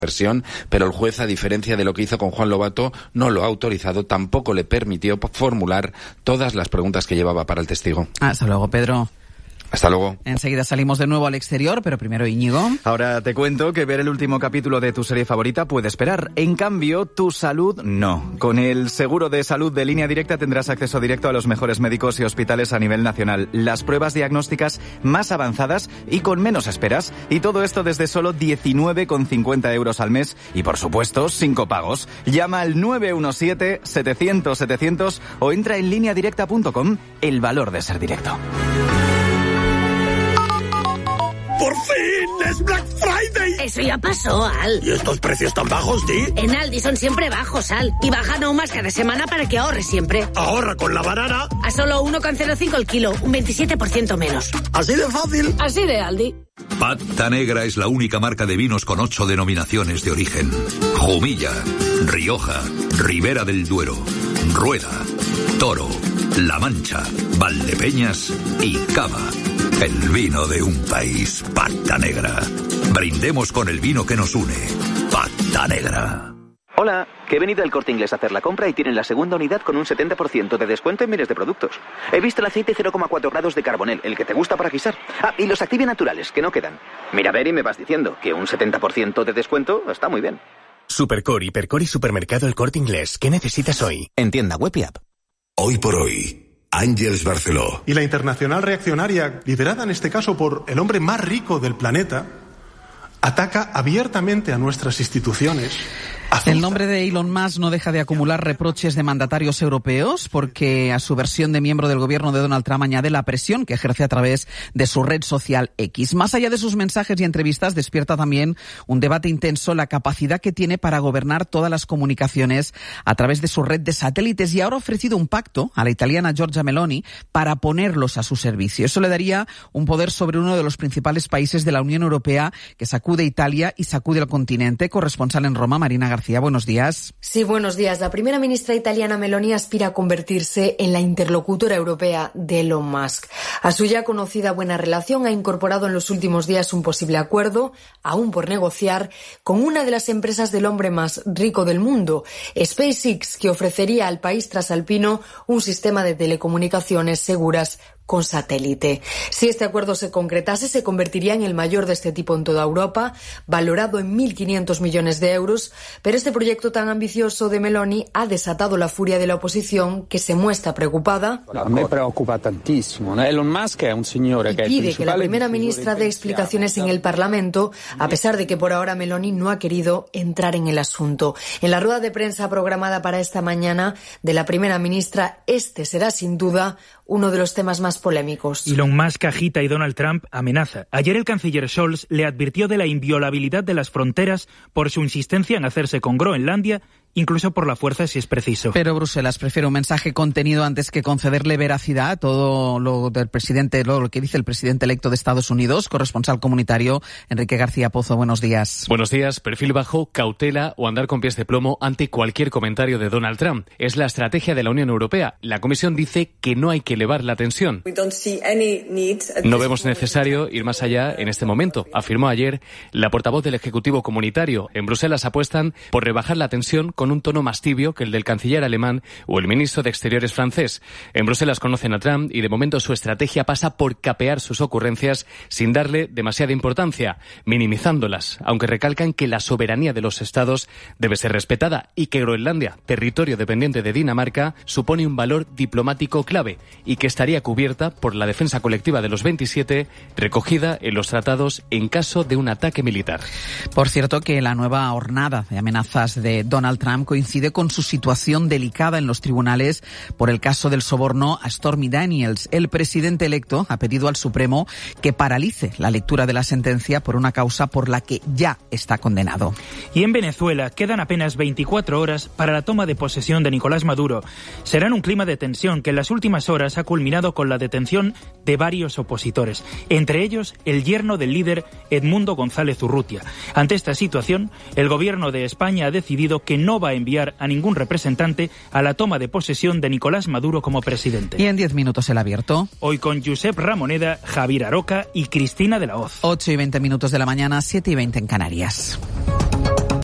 versión, pero el juez, a diferencia de lo que hizo con Juan Lobato, no lo ha autorizado, tampoco le permitió formular todas las preguntas que llevaba para el testigo. Hasta luego, Pedro. Hasta luego. Enseguida salimos de nuevo al exterior, pero primero Íñigo. Ahora te cuento que ver el último capítulo de tu serie favorita puede esperar. En cambio, tu salud no. Con el seguro de salud de Línea Directa tendrás acceso directo a los mejores médicos y hospitales a nivel nacional, las pruebas diagnósticas más avanzadas y con menos esperas. Y todo esto desde solo 19,50 euros al mes y, por supuesto, sin copagos. Llama al 917-700-700 o entra en lineadirecta.com. El valor de ser directo. ¡Por fin! ¡Es Black Friday! Eso ya pasó, Al. ¿Y estos precios tan bajos, Di? En Aldi son siempre bajos, Al. Y bajan aún más cada semana para que ahorres siempre. Ahorra con la banana. A solo 1,05 el kilo, un 27% menos. ¿Así de fácil? Así de Aldi. Pata Negra es la única marca de vinos con 8 denominaciones de origen. Jumilla, Rioja, Ribera del Duero, Rueda, Toro, La Mancha, Valdepeñas y Cava. El vino de un país, Pata Negra. Brindemos con el vino que nos une. Pata Negra. Hola, que he venido al Corte Inglés a hacer la compra y tienen la segunda unidad con un 70% de descuento en miles de productos. He visto el aceite 0,4 grados de Carbonel, el que te gusta para guisar. Ah, y los Activia naturales, que no quedan. Mira, a ver y me vas diciendo que un 70% de descuento está muy bien. Supercore, Hipercore y Supermercado El Corte Inglés. ¿Qué necesitas hoy? En tienda web y app. Hoy por hoy, Àngels Barceló. Y la Internacional Reaccionaria, liderada en este caso por el hombre más rico del planeta, ataca abiertamente a nuestras instituciones. El nombre de Elon Musk no deja de acumular reproches de mandatarios europeos porque a su versión de miembro del gobierno de Donald Trump añade la presión que ejerce a través de su red social X. Más allá de sus mensajes y entrevistas, despierta también un debate intenso la capacidad que tiene para gobernar todas las comunicaciones a través de su red de satélites, y ahora ha ofrecido un pacto a la italiana Giorgia Meloni para ponerlos a su servicio. Eso le daría un poder sobre uno de los principales países de la Unión Europea que sacude Italia y sacude al continente. Corresponsal en Roma, Marina García. Buenos días. Sí, buenos días. La primera ministra italiana Meloni aspira a convertirse en la interlocutora europea de Elon Musk. A su ya conocida buena relación ha incorporado en los últimos días un posible acuerdo, aún por negociar, con una de las empresas del hombre más rico del mundo, SpaceX, que ofrecería al país trasalpino un sistema de telecomunicaciones seguras con satélite. Si este acuerdo se concretase, se convertiría en el mayor de este tipo en toda Europa, valorado en 1.500 millones de euros, pero este proyecto tan ambicioso de Meloni ha desatado la furia de la oposición, que se muestra preocupada. Me preocupa tantísimo. Elon Musk es un señor que pide que la primera ministra dé explicaciones en el Parlamento, a pesar de que por ahora Meloni no ha querido entrar en el asunto. En la rueda de prensa programada para esta mañana de la primera ministra, este será sin duda uno de los temas más polémicos. Elon Musk agita y Donald Trump amenaza. Ayer el canciller Scholz le advirtió de la inviolabilidad de las fronteras por su insistencia en hacerse con Groenlandia, incluso por la fuerza si es preciso. Pero Bruselas prefiere un mensaje contenido antes que concederle veracidad a todo lo del presidente, lo que dice el presidente electo de Estados Unidos. Corresponsal comunitario Enrique García Pozo, buenos días. Buenos días. Perfil bajo, cautela o andar con pies de plomo ante cualquier comentario de Donald Trump. Es la estrategia de la Unión Europea. La Comisión dice que no hay que elevar la tensión. No vemos necesario ir más allá en este momento, afirmó ayer la portavoz del Ejecutivo Comunitario. En Bruselas apuestan por rebajar la tensión con un tono más tibio que el del canciller alemán o el ministro de Exteriores francés. En Bruselas conocen a Trump y de momento su estrategia pasa por capear sus ocurrencias sin darle demasiada importancia, minimizándolas, aunque recalcan que la soberanía de los estados debe ser respetada y que Groenlandia, territorio dependiente de Dinamarca, supone un valor diplomático clave y que estaría cubierta por la defensa colectiva de los 27, recogida en los tratados en caso de un ataque militar. Por cierto, que la nueva hornada de amenazas de Donald Trump coincide con su situación delicada en los tribunales por el caso del soborno a Stormy Daniels. El presidente electo ha pedido al Supremo que paralice la lectura de la sentencia por una causa por la que ya está condenado. Y en Venezuela quedan apenas 24 horas para la toma de posesión de Nicolás Maduro. Será en un clima de tensión que en las últimas horas ha culminado con la detención de varios opositores, entre ellos el yerno del líder Edmundo González Urrutia. Ante esta situación, el gobierno de España ha decidido que no va a enviar a ningún representante a la toma de posesión de Nicolás Maduro como presidente. Y en 10 minutos el abierto. Hoy con Josep Ramoneda, Javier Aroca y Cristina de la Hoz. 8:20 de la mañana, 7:20 en Canarias.